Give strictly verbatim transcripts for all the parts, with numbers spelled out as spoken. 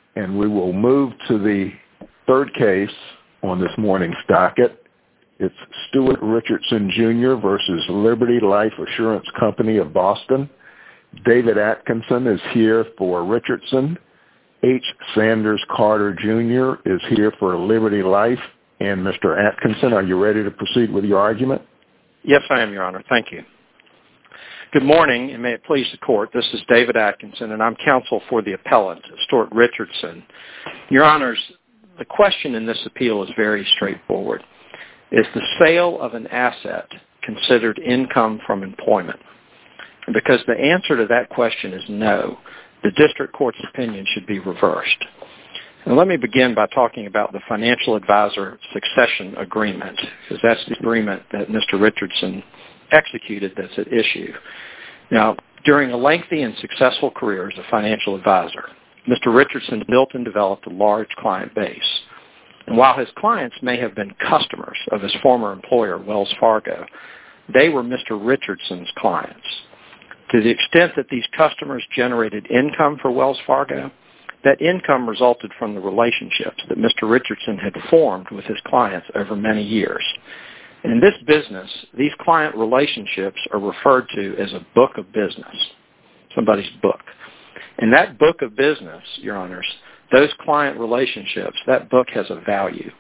And we will move to the third case on this morning's docket. It's Stuart Richardson, Junior versus Liberty Life Assurance Company of Boston. David Atkinson is here for Richardson. H. Sanders Carter, Junior is here for Liberty Life. And Mister Atkinson, are you ready to proceed with your argument? Yes, I am, Your Honor. Thank you. Good morning, and may it please the Court. This is David Atkinson, and I'm counsel for the appellant, Stuart Richardson. Your Honors, the question in this appeal is very straightforward. Is the sale of an asset considered income from employment? And because the answer to that question is no, the district court's opinion should be reversed. And let me begin by talking about the financial advisor succession agreement, because that's the agreement that Mister Richardson executed that's at issue. Now, during a lengthy and successful career as a financial advisor, Mister Richardson built and developed a large client base. And while his clients may have been customers of his former employer, Wells Fargo, they were Mister Richardson's clients. To the extent that these customers generated income for Wells Fargo, that income resulted from the relationships that Mister Richardson had formed with his clients over many years. In this business, these client relationships are referred to as a book of business, somebody's book. And that book of business, Your Honors, those client relationships, that book has a value.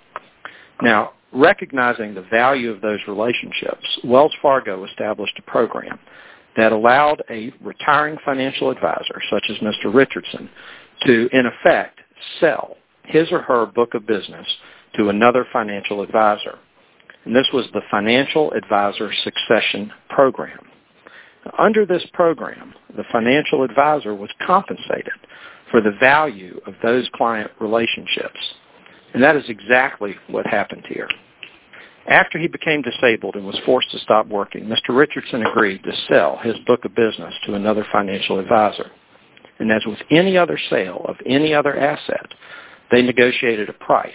Now, recognizing the value of those relationships, Wells Fargo established a program that allowed a retiring financial advisor, such as Mister Richardson, to, in effect, sell his or her book of business to another financial advisor. And this was the Financial Advisor Succession Program. Under this program, the financial advisor was compensated for the value of those client relationships. And that is exactly what happened here. After he became disabled and was forced to stop working, Mister Richardson agreed to sell his book of business to another financial advisor. And as with any other sale of any other asset, they negotiated a price.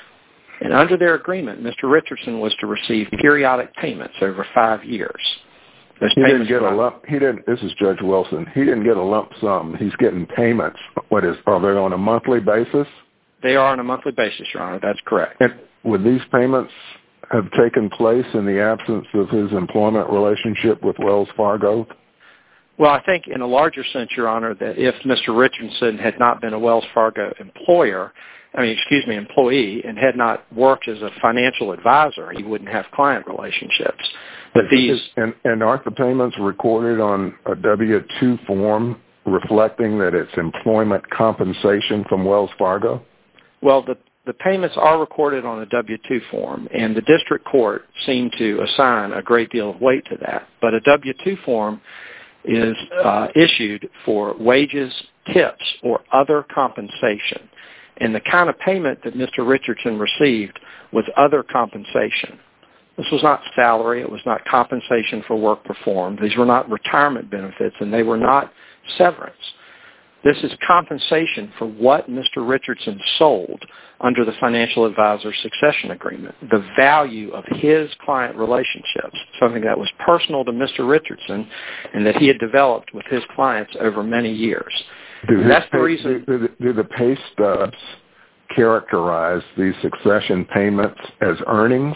And under their agreement, Mister Richardson was to receive periodic payments over five years. Those he didn't get a lump. He didn't. This is Judge Wilson. He didn't get a lump sum. He's getting payments. What is? Are they on a monthly basis? They are on a monthly basis, Your Honor. That's correct. And would these payments have taken place in the absence of his employment relationship with Wells Fargo? Well, I think in a larger sense, Your Honor, that if Mister Richardson had not been a Wells Fargo employer, I mean, excuse me, employee, and had not worked as a financial advisor, he wouldn't have client relationships. But these and, and aren't the payments recorded on a W two form reflecting that it's employment compensation from Wells Fargo? Well, the the payments are recorded on a W two form, and the district court seemed to assign a great deal of weight to that. But a W two form is uh, issued for wages, tips, or other compensation. And the kind of payment that Mister Richardson received was other compensation. This was not salary. It was not compensation for work performed. These were not retirement benefits, and they were not severance. This is compensation for what Mister Richardson sold under the Financial Advisor Succession Agreement, the value of his client relationships, something that was personal to Mister Richardson and that he had developed with his clients over many years. Do That's pay, the reason. Do, do, do the pay stubs characterize these succession payments as earnings?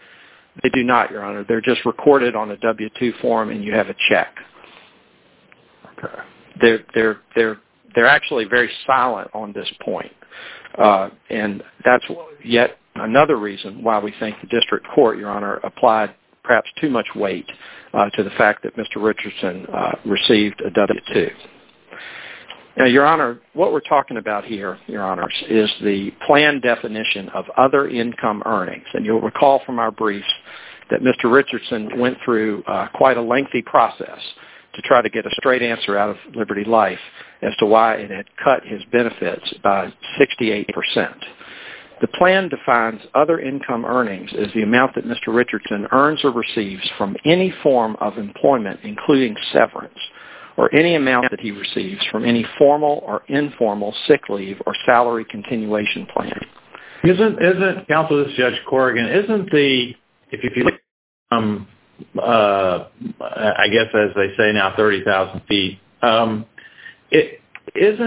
They do not, Your Honor. They're just recorded on a W two form, and you have a check. Okay. They're they're they're they're actually very silent on this point, uh, and that's yet another reason why we think the district court, Your Honor, applied perhaps too much weight uh, to the fact that Mister Richardson uh, received a W two. Now, Your Honor, what we're talking about here, Your Honors, is the plan definition of other income earnings. And you'll recall from our briefs that Mister Richardson went through uh, quite a lengthy process to try to get a straight answer out of Liberty Life as to why it had cut his benefits by sixty-eight percent. The plan defines other income earnings as the amount that Mister Richardson earns or receives from any form of employment, including severance, or any amount that he receives from any formal or informal sick leave or salary continuation plan. Isn't, isn't Counsel, this is Judge Corrigan, isn't the, if, if you look, um, uh, I guess as they say now, thirty thousand feet, um, it isn't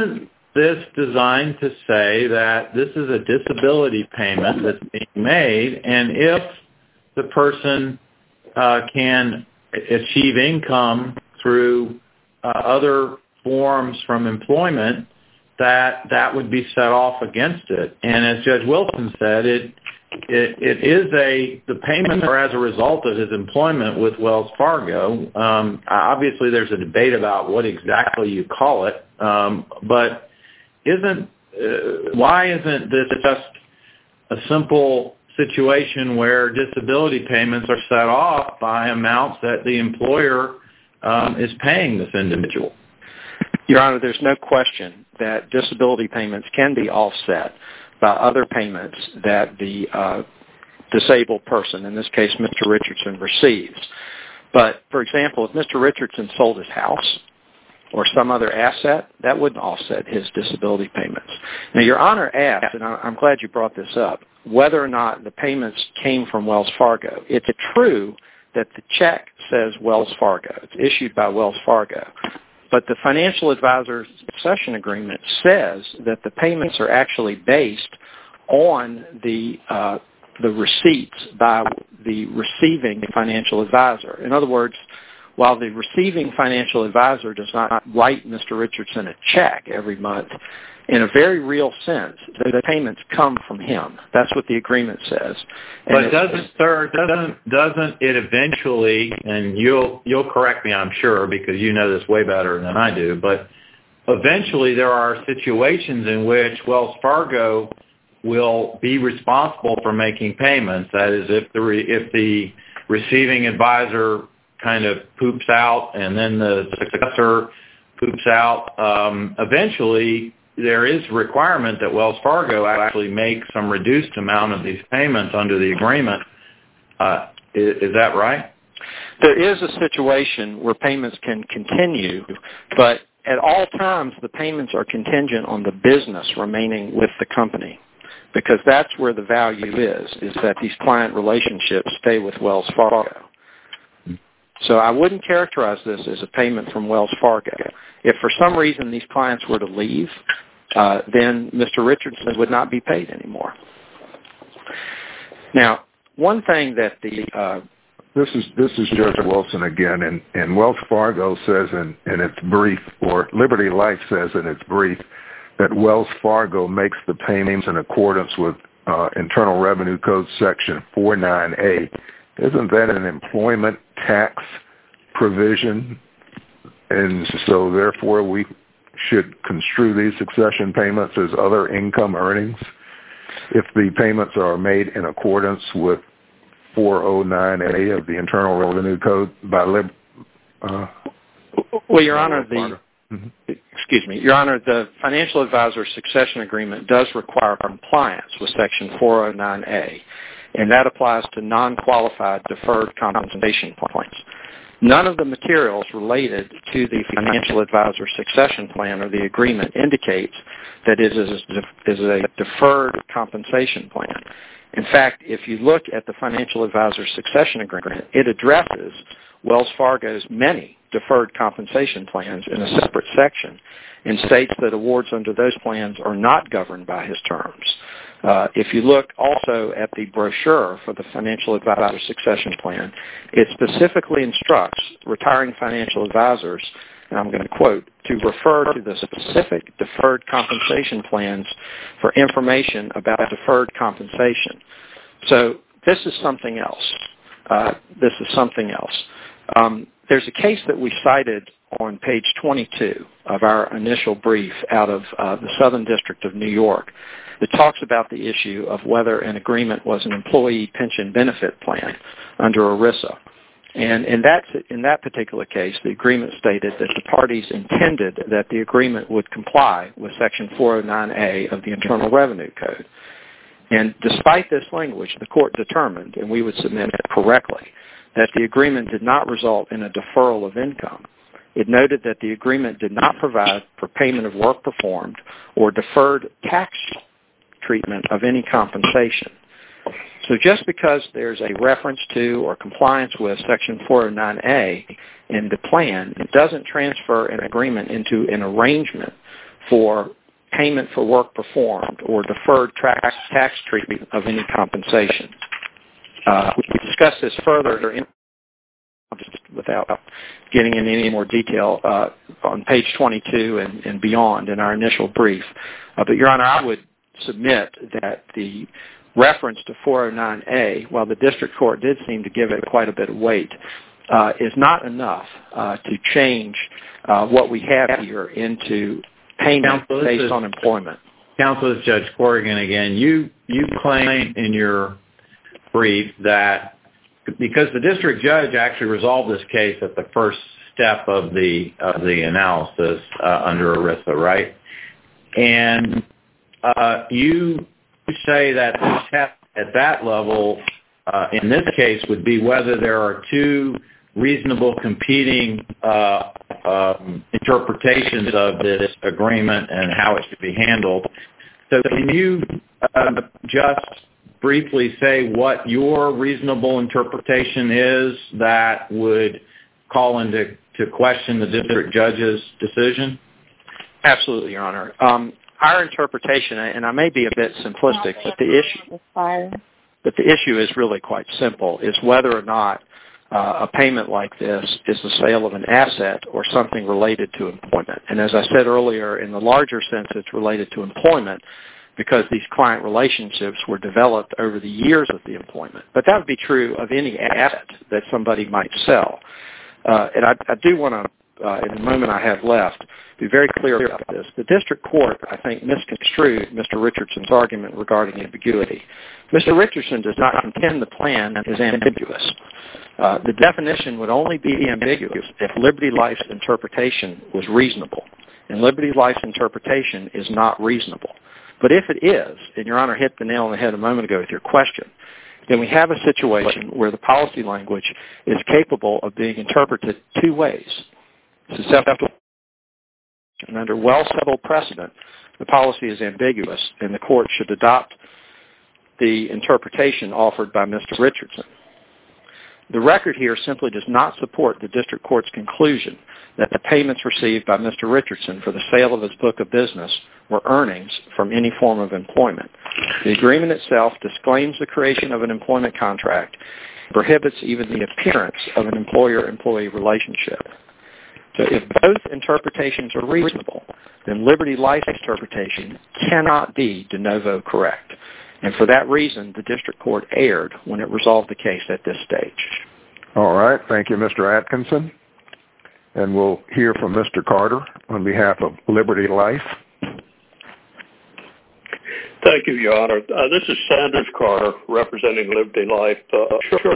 this designed to say that this is a disability payment that's being made, and if the person uh, can achieve income through uh, other forms from employment, that that would be set off against it. And as Judge Wilson said, it it, it is a the payments are as a result of his employment with Wells Fargo. Um, obviously, there's a debate about what exactly you call it, um, but isn't uh, why isn't this just a simple situation where disability payments are set off by amounts that the employer um, is paying this individual? Your Honor, there's no question that disability payments can be offset by other payments that the uh, disabled person, in this case Mister Richardson, receives. But, for example, if Mister Richardson sold his house or some other asset, that wouldn't offset his disability payments. Now, Your Honor asked, and I'm glad you brought this up, whether or not the payments came from Wells Fargo. It's true that the check says Wells Fargo. It's issued by Wells Fargo. But the financial advisor succession agreement says that the payments are actually based on the uh, the receipts by the receiving financial advisor. In other words, while the receiving financial advisor does not write Mister Richardson a check every month, in a very real sense, the payments come from him. That's what the agreement says. And but doesn't, sir, doesn't doesn't it eventually? And you'll you'll correct me, I'm sure, because you know this way better than I do. But eventually, there are situations in which Wells Fargo will be responsible for making payments. That is, if the re, if the receiving advisor kind of poops out, and then the successor poops out, um, eventually there is a requirement that Wells Fargo actually make some reduced amount of these payments under the agreement. Uh, is, is that right? There is a situation where payments can continue, but at all times the payments are contingent on the business remaining with the company, because that's where the value is, is that these client relationships stay with Wells Fargo. So I wouldn't characterize this as a payment from Wells Fargo. If for some reason these clients were to leave, uh, then Mister Richardson would not be paid anymore. Now, one thing that the uh, this is this is Judge Wilson again, and, and Wells Fargo says in, in its brief, or Liberty Life says in its brief, that Wells Fargo makes the payments in accordance with uh, Internal Revenue Code Section forty-nine A. Isn't that an employment tax provision? And so therefore we should construe these succession payments as other income earnings if the payments are made in accordance with four oh nine A of the Internal Revenue Code by Lib. Uh, well, Your Honor, the mm-hmm. excuse me, Your Honor, the financial advisor succession agreement does require compliance with Section four oh nine A. And that applies to non-qualified deferred compensation plans. None of the materials related to the financial advisor succession plan or the agreement indicates that it is a deferred compensation plan. In fact, if you look at the financial advisor succession agreement, it addresses Wells Fargo's many deferred compensation plans in a separate section and states that awards under those plans are not governed by his terms. Uh, if you look also at the brochure for the financial advisor succession plan, it specifically instructs retiring financial advisors, and I'm going to quote, to refer to the specific deferred compensation plans for information about deferred compensation. So this is something else. Uh, this is something else. Um, there's a case that we cited on page twenty-two of our initial brief out of uh, the Southern District of New York that talks about the issue of whether an agreement was an employee pension benefit plan under ERISA. And in that, in that particular case, the agreement stated that the parties intended that the agreement would comply with Section four oh nine A of the Internal Revenue Code. And despite this language, the court determined, and we would submit it correctly, that the agreement did not result in a deferral of income. It noted that the agreement did not provide for payment of work performed or deferred tax treatment of any compensation. So just because there's a reference to or compliance with Section four oh nine A in the plan, it doesn't transfer an agreement into an arrangement for payment for work performed or deferred tax, tax treatment of any compensation. Uh, we discussed this further in, without getting into any more detail uh, on page twenty-two and, and beyond in our initial brief. Uh, but, Your Honor, I would submit that the reference to four oh nine A, while the district court did seem to give it quite a bit of weight, uh, is not enough uh, to change uh, what we have here into payment Counsel, based is, on employment. Counsel, this is Judge Corrigan again. You you claim in your brief that because the district judge actually resolved this case at the first step of the of the analysis uh, under ERISA, right? And uh, you say that the test at that level uh, in this case would be whether there are two reasonable competing uh, um, interpretations of this agreement and how it should be handled. So can you uh, just briefly say what your reasonable interpretation is that would call into to question the district judge's decision? Absolutely, Your Honor. Um, our interpretation, and I may be a bit simplistic, but the issue, but the issue is really quite simple, is whether or not uh, a payment like this is the sale of an asset or something related to employment. And as I said earlier, in the larger sense, it's related to employment because these client relationships were developed over the years of the employment. But that would be true of any asset that somebody might sell. Uh, and I, I do want to, uh, in the moment I have left, be very clear about this. The district court, I think, misconstrued Mister Richardson's argument regarding ambiguity. Mister Richardson does not contend the plan is ambiguous. Uh, the definition would only be ambiguous if Liberty Life's interpretation was reasonable. And Liberty Life's interpretation is not reasonable. But if it is, and Your Honor hit the nail on the head a moment ago with your question, then we have a situation where the policy language is capable of being interpreted two ways. Susceptible, and under well-settled precedent, the policy is ambiguous, and the court should adopt the interpretation offered by Mister Richardson. The record here simply does not support the district court's conclusion that the payments received by Mister Richardson for the sale of his book of business were earnings from any form of employment. The agreement itself disclaims the creation of an employment contract, prohibits even the appearance of an employer-employee relationship. So if both interpretations are reasonable, then Liberty Life's interpretation cannot be de novo correct. And for that reason, the district court erred when it resolved the case at this stage. All right. Thank you, Mister Atkinson. And we'll hear from Mister Carter on behalf of Liberty Life. Thank you, Your Honor. Uh, this is Sanders Carter representing Liberty Life. Uh, sure.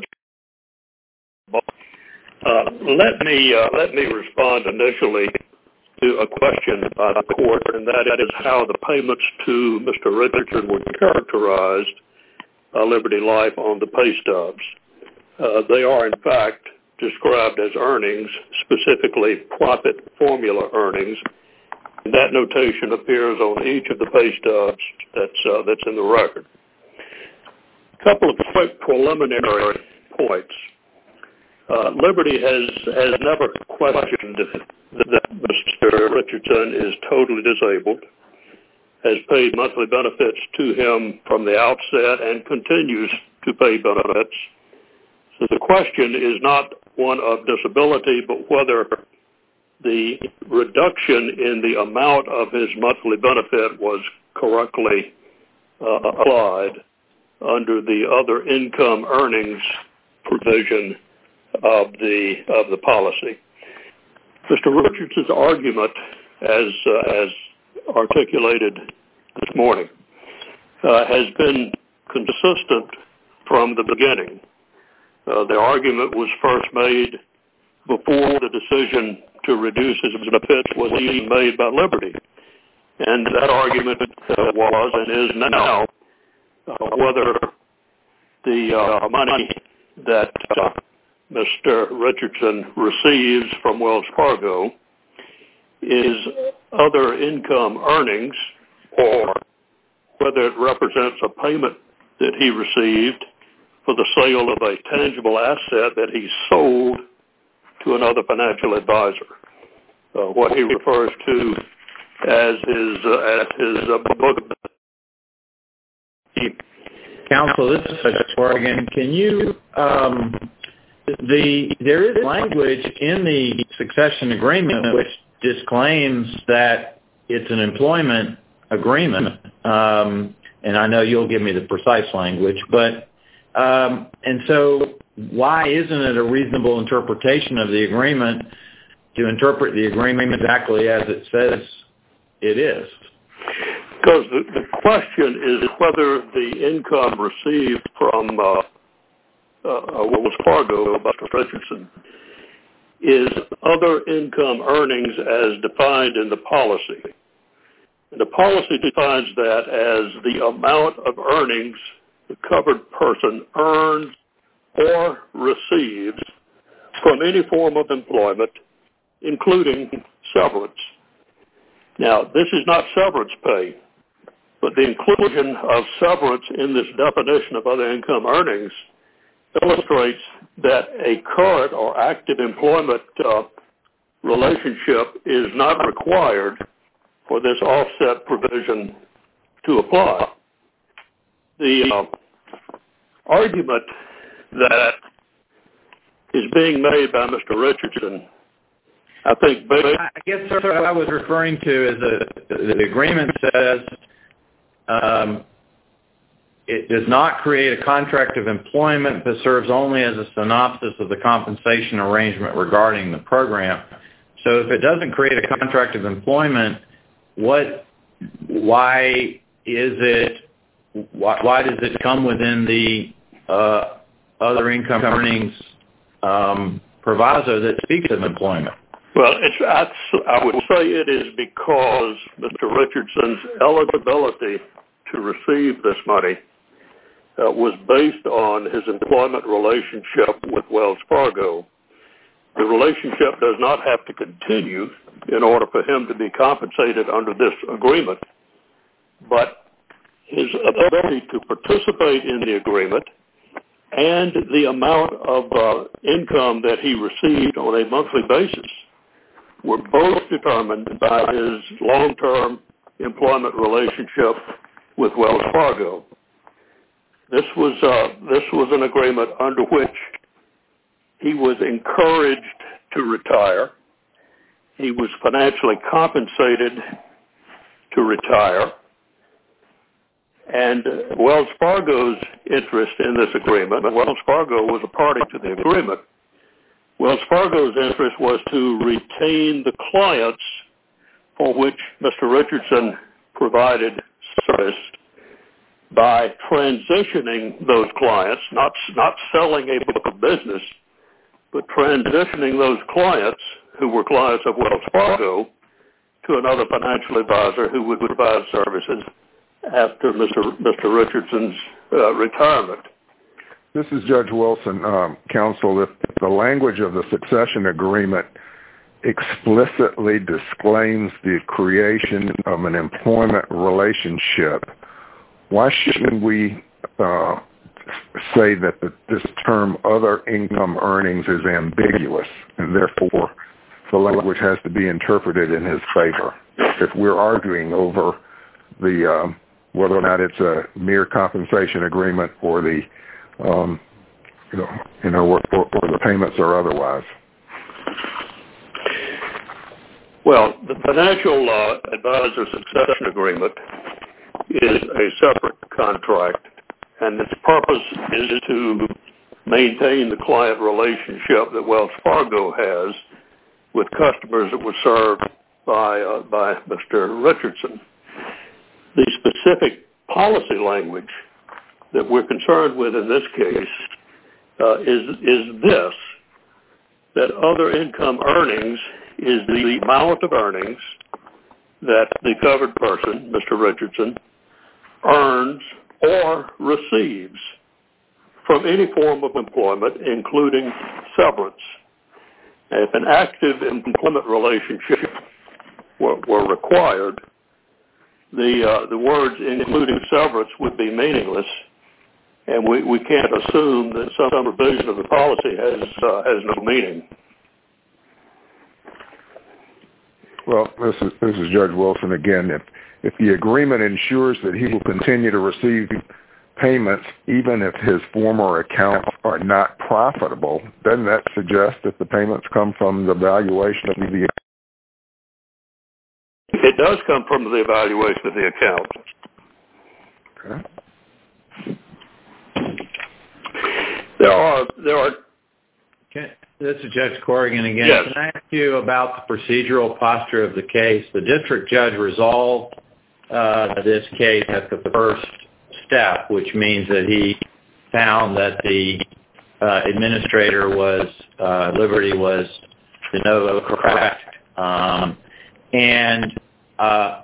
uh, let me uh, let me respond initially to a question by the court, and that is how the payments to Mister Richardson were characterized by Liberty Life on the pay stubs. Uh, they are, in fact, described as earnings, specifically profit formula earnings. And that notation appears on each of the pay stubs that's, uh, that's in the record. A couple of quick preliminary points. Uh, Liberty has, has never questioned that Mister Richardson is totally disabled, has paid monthly benefits to him from the outset, and continues to pay benefits. So the question is not one of disability, but whether the reduction in the amount of his monthly benefit was correctly uh, applied under the other income earnings provision of the of the policy. Mister Richardson's argument, as uh, as articulated this morning, uh, has been consistent from the beginning. Uh, the argument was first made before the decision to reduce his benefits was even made by Liberty. And that argument uh, was and is now uh, whether the uh, money that uh, Mister Richardson receives from Wells Fargo is other income earnings, or whether it represents a payment that he received for the sale of a tangible asset that he sold to another financial advisor. Uh, what he refers to as his uh, as his uh, book. Counsel, this is Judge Corrigan. Can you um, the there is language in the succession agreement which disclaims that it's an employment agreement, um, and I know you'll give me the precise language, but um, and so why isn't it a reasonable interpretation of the agreement to interpret the agreement exactly as it says it is? Because the, the question is whether the income received from uh, uh, Wells Fargo, Mister Richardson, is other income earnings as defined in the policy. And the policy defines that as the amount of earnings the covered person earns or receives from any form of employment, including severance. Now, this is not severance pay, but the inclusion of severance in this definition of other income earnings illustrates that a current or active employment uh, relationship is not required for this offset provision to apply. The uh, argument that is being made by Mister Richardson, I think... I guess, sir, what I was referring to is a, the agreement says um, it does not create a contract of employment, but serves only as a synopsis of the compensation arrangement regarding the program. So if it doesn't create a contract of employment, what, why is it, why, why does it come within the uh, other income earnings um, proviso that speaks of employment? Well, it's, I, I would say it is because Mister Richardson's eligibility to receive this money uh, was based on his employment relationship with Wells Fargo. The relationship does not have to continue in order for him to be compensated under this agreement, but his ability to participate in the agreement and the amount of uh, income that he received on a monthly basis were both determined by his long-term employment relationship with Wells Fargo. This was uh, this was an agreement under which he was encouraged to retire. He was financially compensated to retire. And Wells Fargo's interest in this agreement, Wells Fargo was a party to the agreement. Wells Fargo's interest was to retain the clients for which Mister Richardson provided service by transitioning those clients, not, not selling a book of business, but transitioning those clients who were clients of Wells Fargo to another financial advisor who would provide services after Mister Mister Richardson's uh, retirement. This is Judge Wilson, um, counsel. If the language of the succession agreement explicitly disclaims the creation of an employment relationship, why shouldn't we uh, say that the, this term other income earnings is ambiguous and therefore the language has to be interpreted in his favor? If we're arguing over the um, whether or not it's a mere compensation agreement or the um, you know, you know, or, or, or the payments are otherwise. Well, the financial uh, advisor succession agreement is a separate contract, and its purpose is to maintain the client relationship that Wells Fargo has with customers that were served by uh, by Mister Richardson. The specific policy language that we're concerned with in this case uh, is is this, that other income earnings is the amount of earnings that the covered person, Mister Richardson, earns or receives from any form of employment, including severance. And if an active employment relationship were, were required, the uh, the words including severance would be meaningless, and we, we can't assume that some provision of the policy has uh, has no meaning. Well, this is, this is Judge Wilson again. If, if the agreement ensures that he will continue to receive payments even if his former accounts are not profitable, doesn't that suggest that the payments come from the valuation of the It does come from the evaluation of the account. Okay. There are there are. Okay. This is Judge Corrigan again. Yes. Can I ask you about the procedural posture of the case? The district judge resolved uh, this case at the first step, which means that he found that the uh, administrator was uh, Liberty was de novo correct, um, and uh,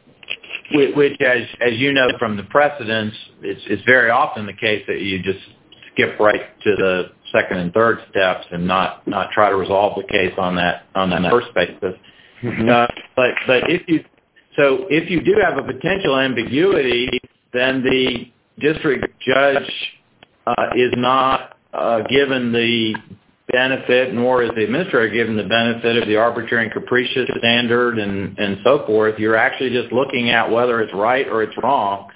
which, as as you know from the precedents, it's, it's very often the case that you just skip right to the second and third steps and not, not try to resolve the case on that on that first basis. Mm-hmm. Uh, but but if you so if you do have a potential ambiguity, then the district judge uh, is not uh, given the benefit, nor is the administrator given the benefit of the arbitrary and capricious standard and, and so forth. You're actually just looking at whether it's right or it's wrong.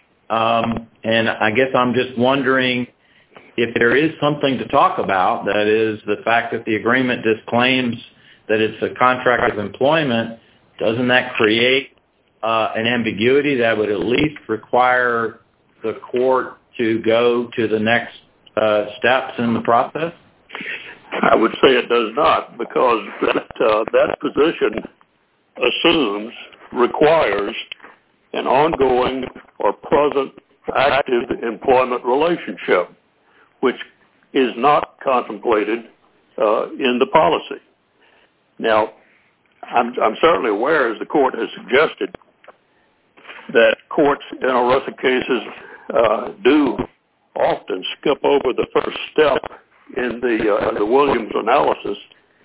Um, and I guess I'm just wondering if there is something to talk about, that is the fact that the agreement disclaims that it's a contract of employment, doesn't that create uh, an ambiguity that would at least require the court to go to the next uh, steps in the process? I would say it does not, because that, uh, that position assumes, requires an ongoing or present active employment relationship, which is not contemplated uh, in the policy. Now, I'm, I'm certainly aware, as the court has suggested, that courts in ERISA cases uh, do often skip over the first step in the, uh, the Williams analysis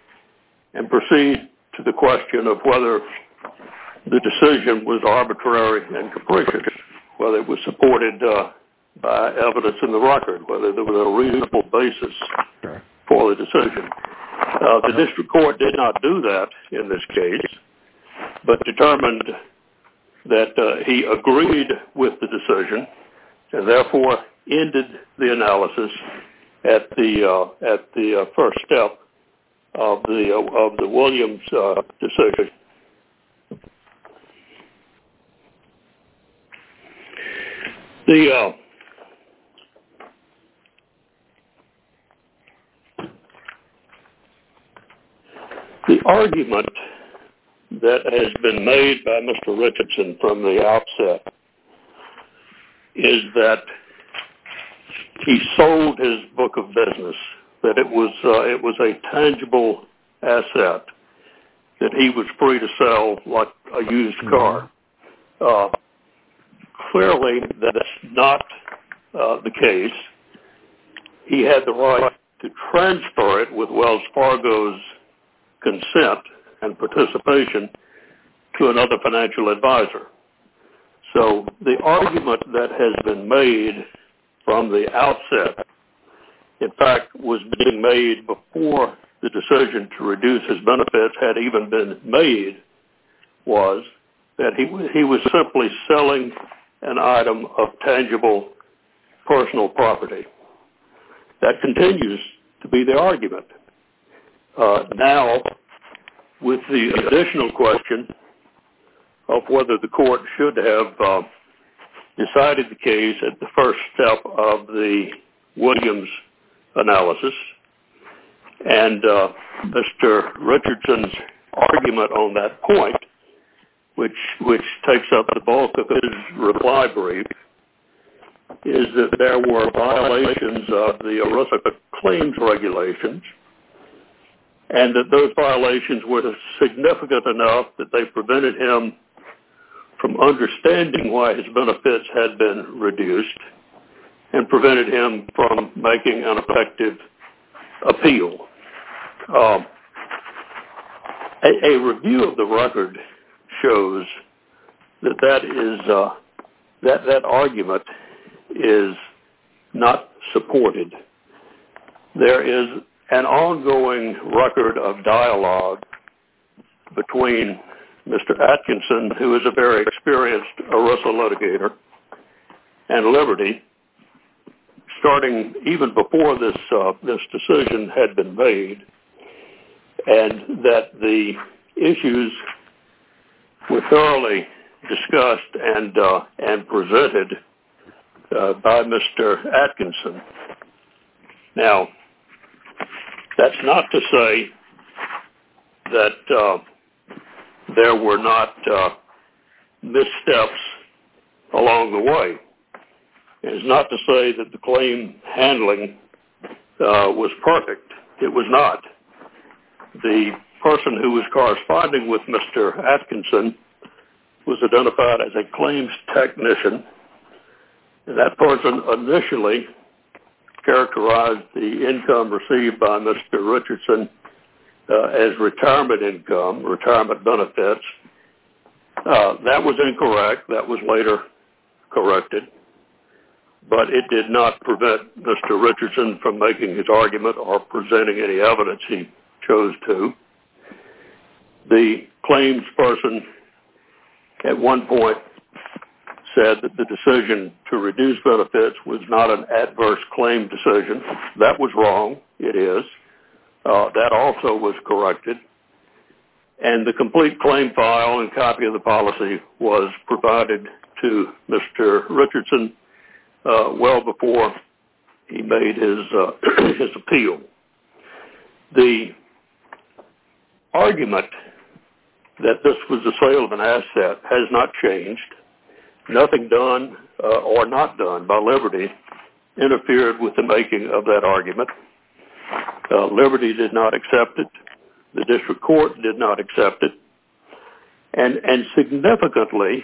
and proceed to the question of whether the decision was arbitrary and capricious, whether it was supported uh, by evidence in the record, whether there was a reasonable basis for the decision. Uh, the district court did not do that in this case, but determined that uh, he agreed with the decision and therefore ended the analysis at the uh, at the uh, first step of the uh, of the Williams uh, decision. The uh, the argument that has been made by Mister Richardson from the outset is that he sold his book of business, that it was uh, it was a tangible asset that he was free to sell like a used car. Uh, clearly, that's not uh, the case. He had the right to transfer it with Wells Fargo's consent and participation to another financial advisor. So the argument that has been made from the outset, in fact, was being made before the decision to reduce his benefits had even been made, was that he, he was simply selling an item of tangible personal property. That continues to be the argument. Uh, now, with the additional question of whether the court should have uh, decided the case at the first step of the Williams analysis, and uh, Mister Richardson's argument on that point, which which takes up the bulk of his reply brief, is that there were violations of the ERISA claims regulations, and that those violations were significant enough that they prevented him from understanding why his benefits had been reduced and prevented him from making an effective appeal. Um, a, a review of the record shows that that is uh, that that argument is not supported. There is an ongoing record of dialogue between Mister Atkinson, who is a very experienced ERISA litigator, and Liberty, starting even before this uh, this decision had been made, and that the issues were thoroughly discussed and uh, and presented uh, by Mister Atkinson. Now, that's not to say that uh, there were not uh, missteps along the way. It's not to say that the claim handling uh, was perfect. It was not. The person who was corresponding with Mister Atkinson was identified as a claims technician. And that person initially characterized the income received by Mister Richardson uh, as retirement income, retirement benefits. Uh, that was incorrect. That was later corrected. But it did not prevent Mister Richardson from making his argument or presenting any evidence he chose to. The claims person at one point said that the decision to reduce benefits was not an adverse claim decision. That was wrong. It is. Uh, that also was corrected. And the complete claim file and copy of the policy was provided to Mister Richardson uh, well before he made his uh, his appeal. The argument that this was the sale of an asset has not changed. Nothing done uh, or not done by Liberty interfered with the making of that argument. Uh, Liberty did not accept it. The district court did not accept it. And, and significantly,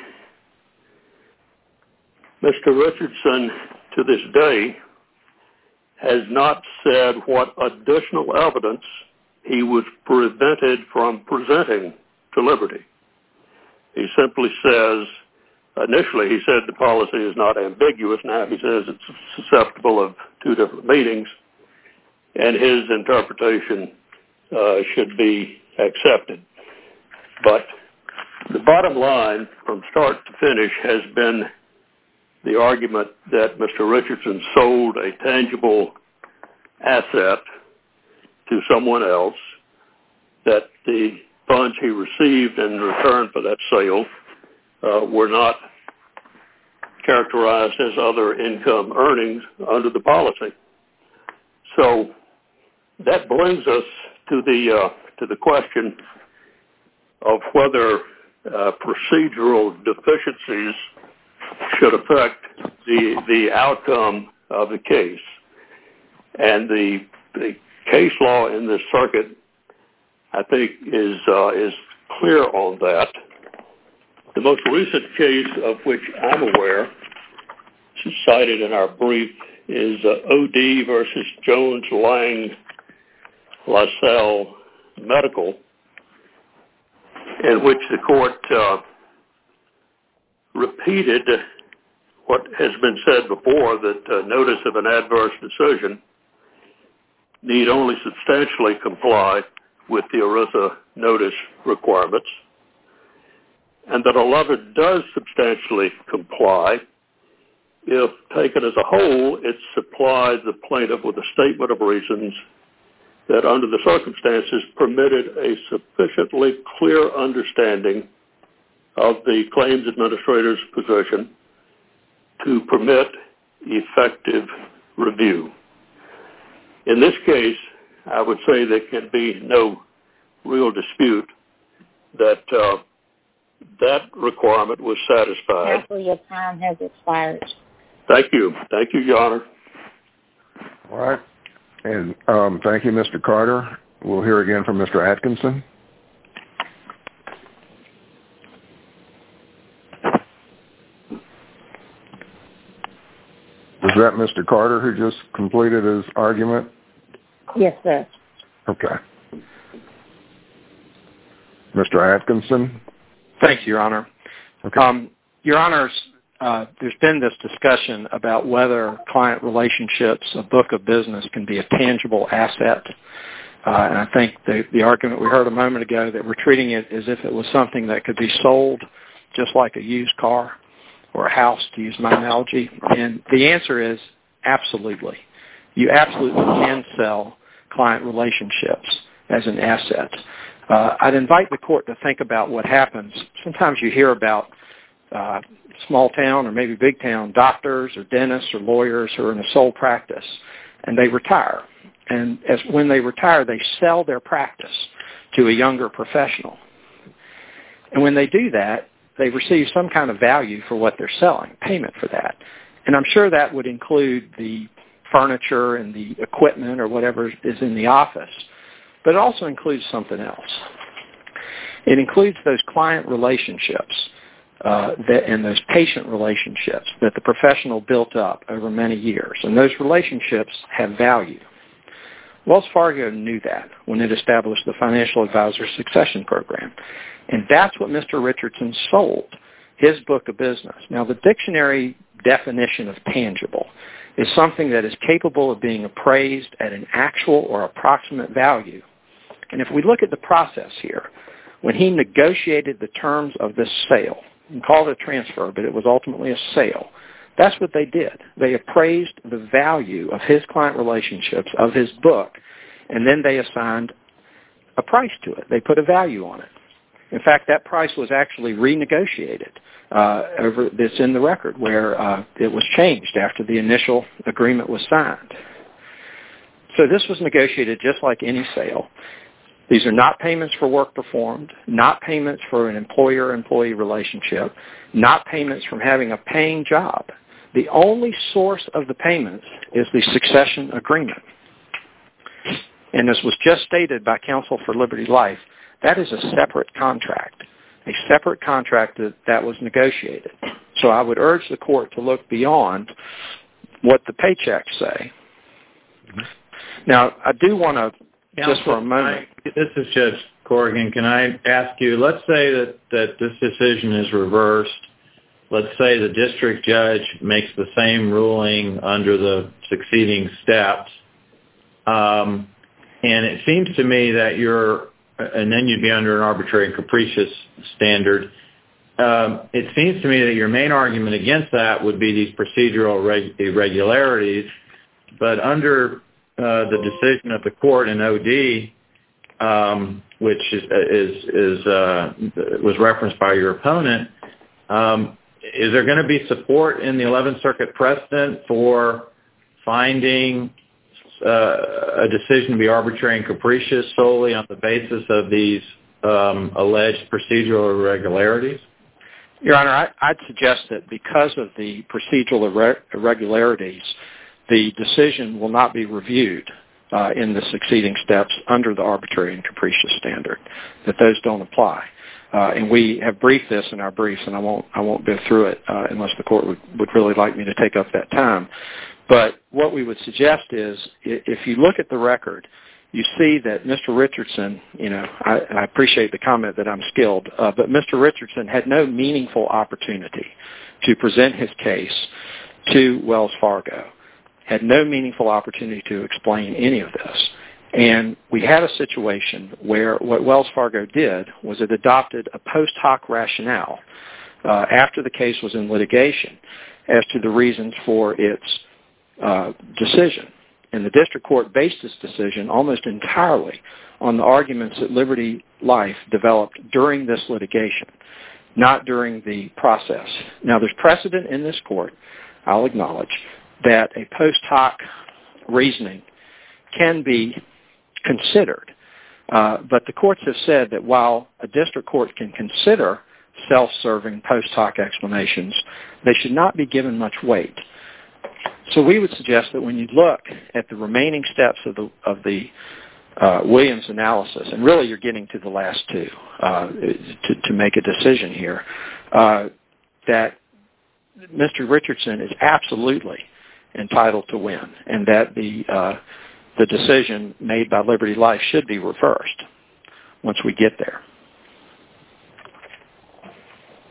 Mister Richardson, to this day, has not said what additional evidence he was prevented from presenting to Liberty. He simply says, initially he said the policy is not ambiguous. Now he says it's susceptible of two different meanings, and his interpretation uh, should be accepted. But the bottom line from start to finish has been the argument that Mister Richardson sold a tangible asset to someone else, that the funds he received in return for that sale uh, were not characterized as other income earnings under the policy. So that brings us to the uh, to the question of whether uh, procedural deficiencies should affect the the outcome of the case. And the the case law in this circuit, I think, is uh, is clear on that. The most recent case of which I'm aware, which is cited in our brief, is uh, O D versus Jones Lang LaSalle Medical, in which the court uh, repeated what has been said before, that uh, notice of an adverse decision need only substantially comply with the ERISA notice requirements, and that a letter does substantially comply if, taken as a whole, it supplied the plaintiff with a statement of reasons that under the circumstances permitted a sufficiently clear understanding of the claims administrator's position to permit effective review. In this case, I would say there can be no real dispute that uh, that requirement was satisfied. Counsel, your time has expired. Thank you. Thank you, Your Honor. All right. And um, thank you, Mister Carter. We'll hear again from Mister Atkinson. Was that Mister Carter who just completed his argument? Yes, sir. Okay. Mister Atkinson? Thank you, Your Honor. Okay. Um, Your Honors, uh, there's been this discussion about whether client relationships, a book of business, can be a tangible asset. Uh, and I think the, the argument we heard a moment ago that we're treating it as if it was something that could be sold just like a used car or a house, to use my analogy. And the answer is absolutely. You absolutely can sell client relationships as an asset. Uh, I'd invite the court to think about what happens. Sometimes you hear about uh, small town or maybe big town doctors or dentists or lawyers who are in a sole practice, and they retire. And as when they retire, they sell their practice to a younger professional. And when they do that, they receive some kind of value for what they're selling, payment for that. And I'm sure that would include the furniture and the equipment or whatever is in the office. But it also includes something else. It includes those client relationships uh, that, and those patient relationships that the professional built up over many years. And those relationships have value. Wells Fargo knew that when it established the Financial Advisor Succession Program. And that's what Mister Richardson sold, his book of business. Now, the dictionary definition of tangible is something that is capable of being appraised at an actual or approximate value. And if we look at the process here, when he negotiated the terms of this sale, and called it a transfer, but it was ultimately a sale, that's what they did. They appraised the value of his client relationships, of his book, and then they assigned a price to it. They put a value on it. In fact, that price was actually renegotiated uh, over this in the record, where uh, it was changed after the initial agreement was signed. So this was negotiated just like any sale. These are not payments for work performed, not payments for an employer-employee relationship, not payments from having a paying job. The only source of the payments is the succession agreement. And as was just stated by Counsel for Liberty Life, that is a separate contract, a separate contract that, that was negotiated. So I would urge the court to look beyond what the paychecks say. Mm-hmm. Now, I do want to, Counsel, just for a moment. I, this is Judge Corrigan. Can I ask you, let's say that, that this decision is reversed. Let's say the district judge makes the same ruling under the succeeding steps. Um, and it seems to me that you're, and then you'd be under an arbitrary and capricious standard. Um, it seems to me that your main argument against that would be these procedural reg- irregularities. But under uh, the decision of the court in O D, um, which is, is, is uh, was referenced by your opponent, um, is there going to be support in the eleventh Circuit precedent for finding uh, a decision to be arbitrary and capricious solely on the basis of these um, alleged procedural irregularities? Your Honor, I, I'd suggest that because of the procedural irre- irregularities, the decision will not be reviewed uh, in the succeeding steps under the arbitrary and capricious standard, that those don't apply. Uh, and we have briefed this in our briefs, and I won't I won't go through it uh, unless the court would, would really like me to take up that time. But what we would suggest is, if you look at the record, you see that Mister Richardson, you know, I, I appreciate the comment that I'm skilled, uh, but Mister Richardson had no meaningful opportunity to present his case to Wells Fargo, had no meaningful opportunity to explain any of this. And we had a situation where what Wells Fargo did was it adopted a post hoc rationale uh, after the case was in litigation as to the reasons for its uh, decision. And the district court based its decision almost entirely on the arguments that Liberty Life developed during this litigation, not during the process. Now, there's precedent in this court, I'll acknowledge, that a post hoc reasoning can be considered. Uh, but the courts have said that while a district court can consider self-serving post hoc explanations, they should not be given much weight. So we would suggest that when you look at the remaining steps of the of the uh, Williams analysis, and really you're getting to the last two uh, to, to make a decision here, uh, that Mister Richardson is absolutely entitled to win, and that the uh, the decision made by Liberty Life should be reversed once we get there.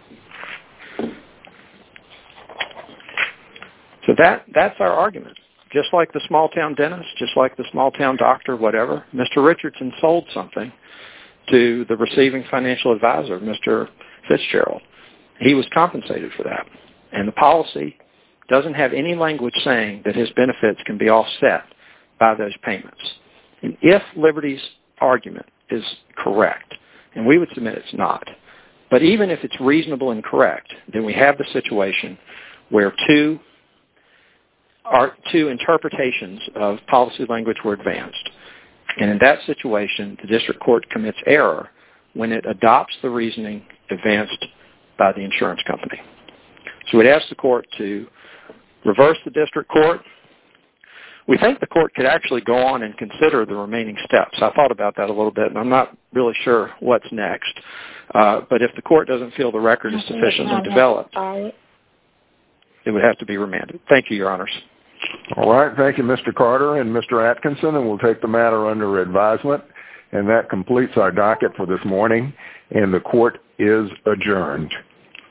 So that that's our argument. just like the small-town dentist, just like the small-town doctor, whatever, Mister Richardson sold something to the receiving financial advisor, Mister Fitzgerald. He was compensated for that. And the policy doesn't have any language saying that his benefits can be offset by those payments. And if Liberty's argument is correct, and we would submit it's not, but even if it's reasonable and correct, then we have the situation where two, are, two interpretations of policy language were advanced. And in that situation, the district court commits error when it adopts the reasoning advanced by the insurance company. So we'd ask the court to reverse the district court. We think the court could actually go on and consider the remaining steps. I thought about that a little bit, and I'm not really sure what's next. Uh, but if the court doesn't feel the record is sufficiently developed, it would have to be remanded. Thank you, Your Honors. All right. Thank you, Mister Carter and Mister Atkinson, and we'll take the matter under advisement. And that completes our docket for this morning, and the court is adjourned.